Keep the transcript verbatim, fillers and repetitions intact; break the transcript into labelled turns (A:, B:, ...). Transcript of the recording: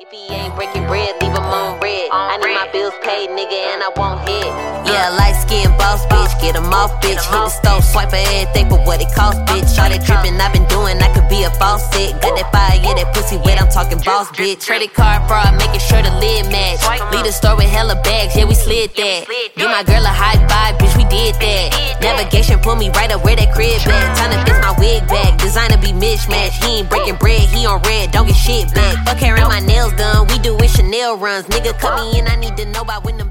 A: If he ain't breaking bread, leave him on red. I need my bills paid, nigga, and I won't hit. Yeah, light skin boss, bitch, get him off, bitch. Hit the stove, swipe for everything for what it cost, bitch. All that trippin' I been doing, I could be a boss sick. Got that fire, yeah, that pussy wet, I'm talking boss, bitch. Credit card fraud, making sure the lid match. Lead the store with hella bags, yeah, we slid that. Give my girl a high five, bitch, we did that. Navigation pull me right up where that crib at. Time to fix my wig back, designer be mismatched. He ain't breaking bread, he on red, don't get shit back. Fuck having my nails done, we do with Chanel runs. Nigga cut me in, I need to know about when the